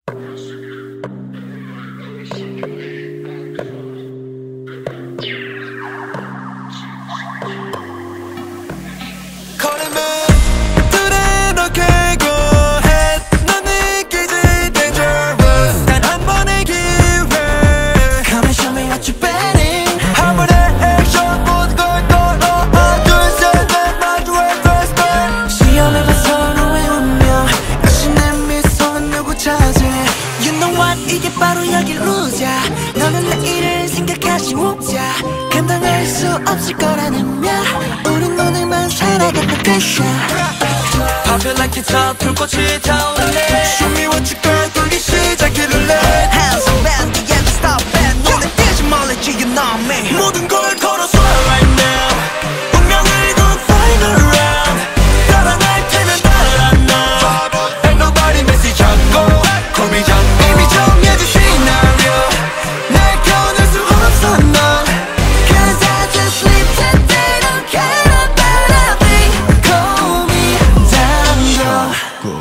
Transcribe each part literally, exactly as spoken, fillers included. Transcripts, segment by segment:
이게 바로 여기 루자. 너는 내일을 생각하지 못자. 감당할 수 없을 거라는 말. 우린 오늘만 살아가는 것이야. Pop it like it's hot, 불꽃이 타오르네. Show me what you got, 돌기 시작해줄래. Hands up and the end, stop and 눈에 띄지 말랬지, you know me. 모든 걸 걸어서 right now. 운명을 건 final round. 따라 날 태면 따라 나. Ain't nobody messy 잡고 call me 잡고. 이미 정해진 시나리오. 날 겨낼 수 없어 넌. Cause I just live today. Don't care about a thing. Call me 잠겨.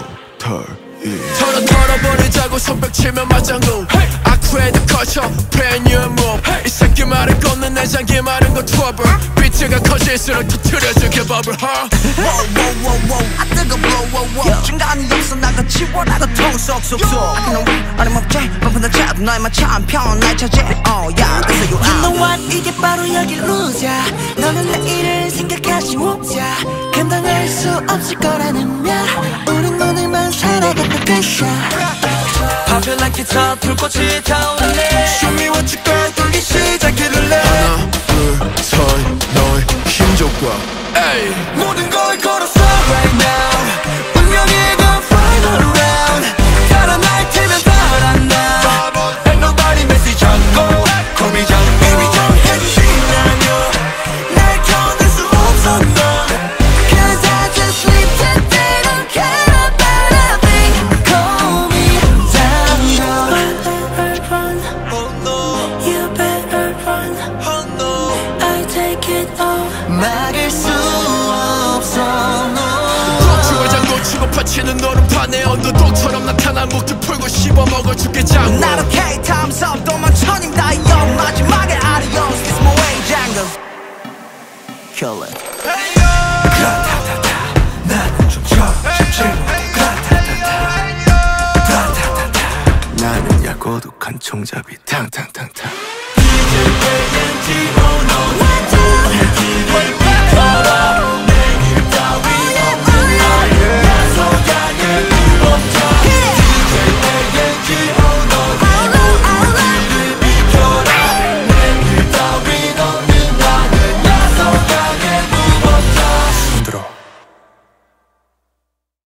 털어 털어버리자고 손뼉 치면 맞장구. I create the culture, brand new move. 이 새끼 말은 걷는 내 장기 말은 건 trouble. 비트가 커질수록 터뜨려줄게 bubble huh? Wow, wow, wow, wow. 아 뜨거 blow, wow, wow. 중간이 없어 나가 치워 나가 통 쏙쏙쏙. I can win, 어림없지. 바쁜다 차도 너희만 참 편할 차지. Oh yeah, this is you You know out. what? 이게 바로 여기 루자. 너는 내일을 생각하지 못자. 감당할 수 없을 거라는 말. 우린 오늘만 살아가는 것이야. Pop it like it's hot, 불꽃이 타오르네. Show me what you got, 돌기 시작해줄래. 하나 둘셋 너의 힘줘봐. 에이 모든 걸 걸었어 right now. 운명의 건 final round. 따라 날 태면 따라 나. Ain't nobody messy 잡고 call me 잡고. 이미 정해진 시나리오. 날 겨낼 수 없어 넌. Cause I just live today. Don't care about a thing. Call me 잠겨. Oh no, You better run. oh no. I take it all. 막을 수 없어 너. 고추와 장고치고 파치는 너는 판에 언더독처럼 나타난 목도 풀고 씹어먹어 죽게 장고. Not okay, time's up. 도망쳐님 다 영. 마지막에 adios. This my way, Django. Kill it. 그라타타타 나는 좀 저집지고 그라타타타 그라타타타 나는 야 고독한 총잡이 탕탕탕탕. 이제 왠지